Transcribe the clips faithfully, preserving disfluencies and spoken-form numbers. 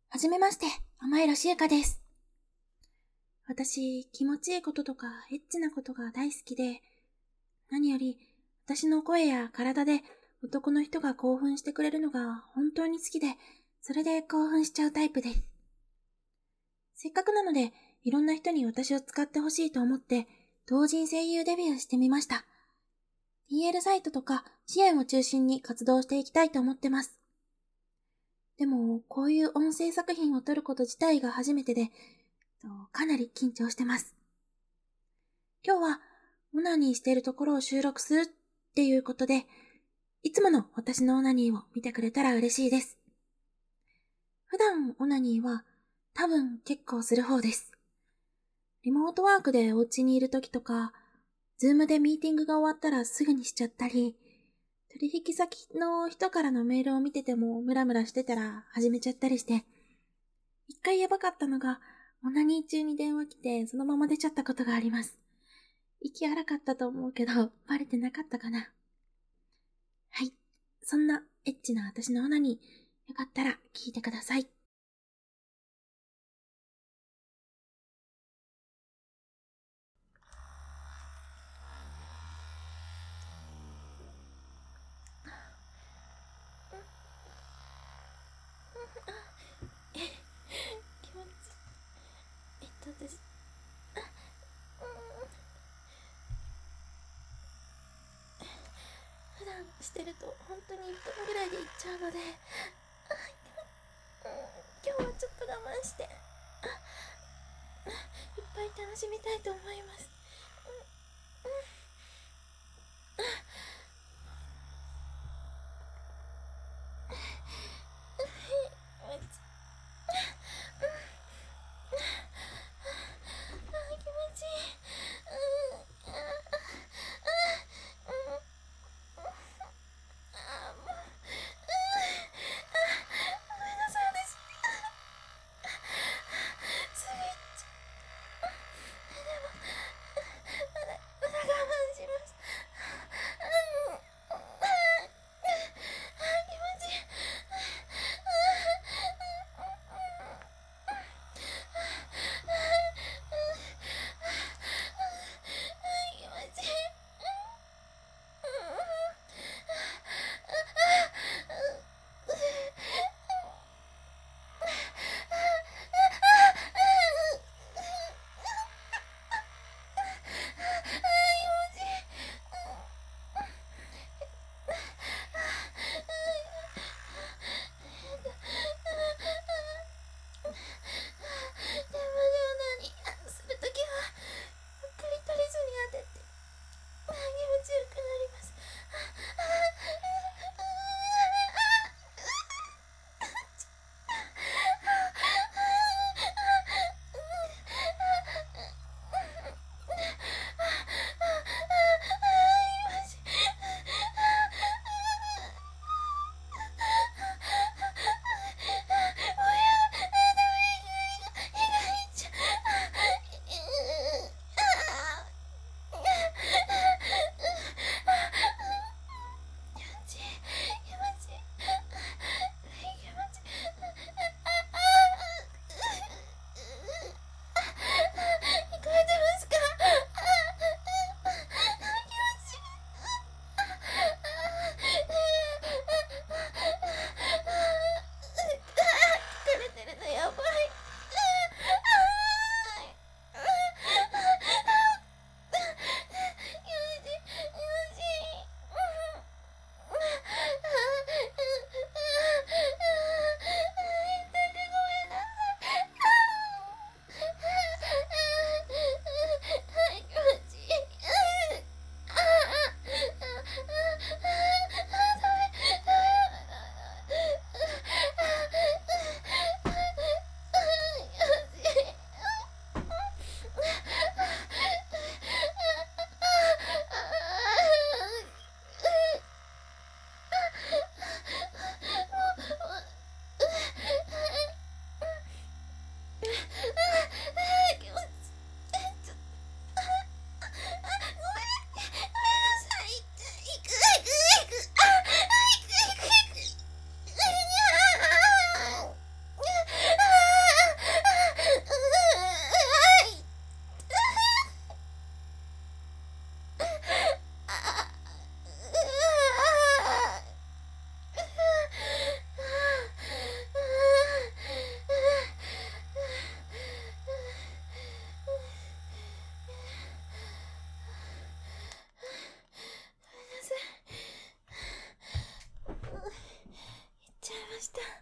はじめまして、甘色しゆかです。私、気持ちいいこととかエッチなことが大好きで、何より私の声や体で男の人が興奮してくれるのが本当に好きで、それで興奮しちゃうタイプです。せっかくなので、いろんな人に私を使ってほしいと思って、同人声優デビューしてみました。ティーエル サイトとか支援を中心に活動していきたいと思ってます。でも、こういう音声作品を撮ること自体が初めてで、かなり緊張してます。今日は、オナニーしているところを収録するっていうことで、いつもの私のオナニーを見てくれたら嬉しいです。普段オナニーは多分結構する方です。リモートワークでお家にいる時とか、ズームでミーティングが終わったらすぐにしちゃったり、取引先の人からのメールを見ててもムラムラしてたら始めちゃったりして、一回やばかったのが、オナニー中に電話来てそのまま出ちゃったことがあります。息荒かったと思うけど、バレてなかったかな。はい。そんなエッチな私のオナニー、よかったら聞いてください。気持ちいい。えっと、私、普段してると本当にいっぷんぐらいで行っちゃうので、今日はちょっと我慢して、いっぱい楽しみたいと思います。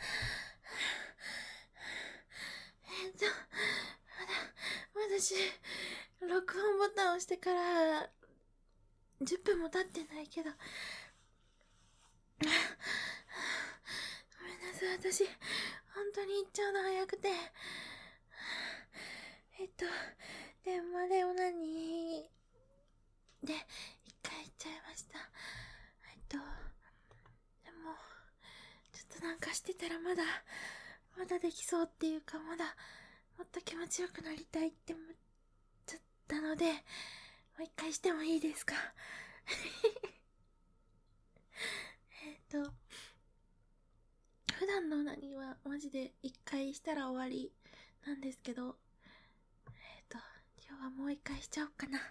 えっと、まだ、私、録音ボタンを押してからじゅっぷんも経ってないけど、ごめんなさい、私、本当に行っちゃうの早くて。えっと、電話でオナニーで一回行っちゃいました。えっと、でも、ちょっとなんかしてたらまだ、まだできそうっていうか、まだ、もっと気持ちよくなりたいって思っちゃったので、もう一回してもいいですか？えっと、普段のオナニーはマジで一回したら終わりなんですけど、えっと、今日はもう一回しちゃおうかな。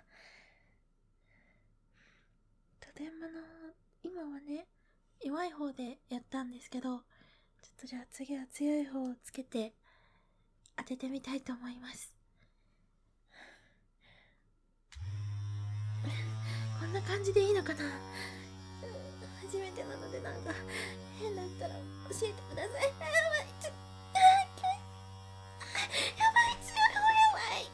と電話の、今はね、弱い方でやったんですけど、ちょっとじゃあ次は強い方をつけて当ててみたいと思います。こんな感じでいいのかな？初めてなのでなんか変だったら教えてください。やばい、ちょっと、やばい、強い方やばい。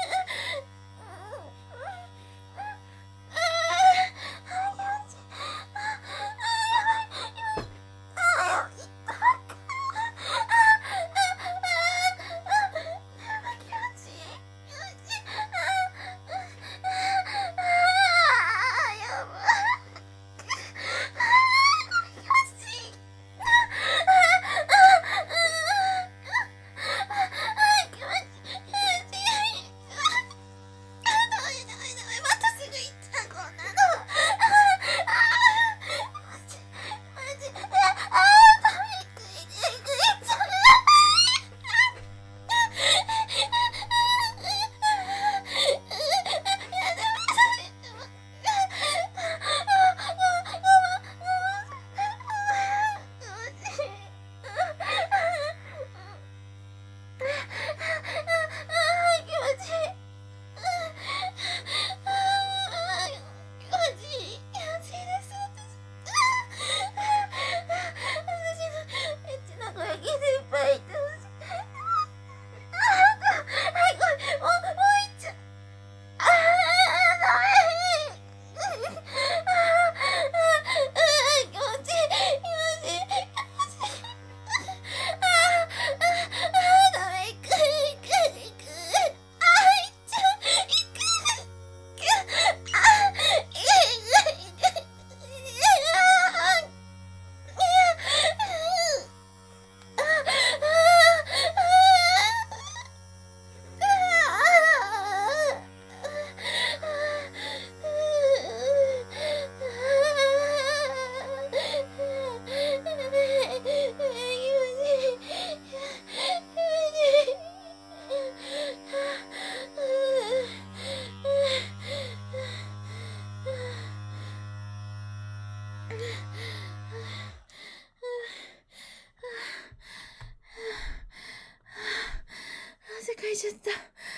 汗かいちゃった。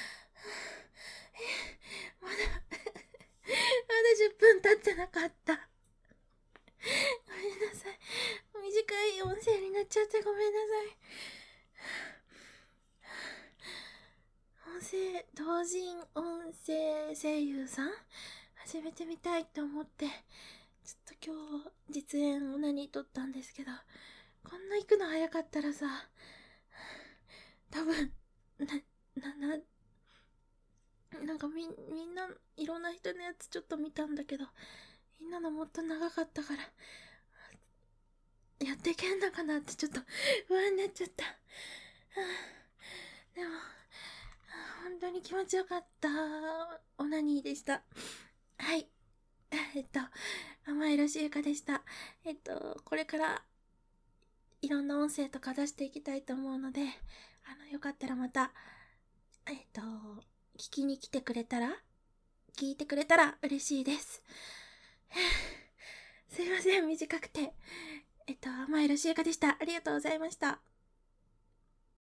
まだ、まだじゅっぷん経ってなかった。ごめんなさい。短い音声になっちゃってごめんなさい。音声、同人音声声優さん始めてみたいと思って、ちょっと今日実演オナニー撮ったんですけど、こんな行くの早かったらさ、多分、な、な、な、なんかみ、みんな、いろんな人のやつちょっと見たんだけど、みんなのもっと長かったから、やっていけんのかなってちょっと不安になっちゃった。でも、本当に気持ちよかったオナニーでした。はい。えっと、甘いろしゆかでした。えっと、これからいろんな音声とか出していきたいと思うので、あの、よかったらまた、えっと、聞きに来てくれたら、聞いてくれたら嬉しいです。すいません、短くて。えっと、甘いろしゆかでした。ありがとうございました。